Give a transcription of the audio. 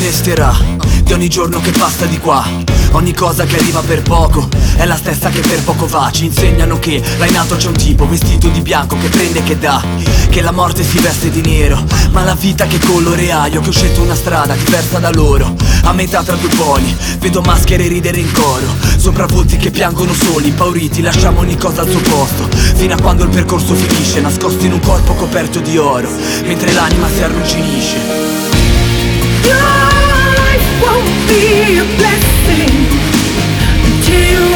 resterà di ogni giorno che passa di qua. Ogni cosa che arriva per poco è la stessa che per poco va. Ci insegnano che là in alto c'è un tipo vestito di bianco che prende e che dà, che la morte si veste di nero, ma la vita che colore ha. Io che ho scelto una strada diversa da loro, a metà tra due poli. Vedo maschere ridere in coro, sopravvolti che piangono soli, impauriti. Lasciamo ogni cosa al suo posto, fino a quando il percorso finisce, nascosti in un corpo coperto di oro, mentre l'anima si arrugginisce. Your life won't be a blessing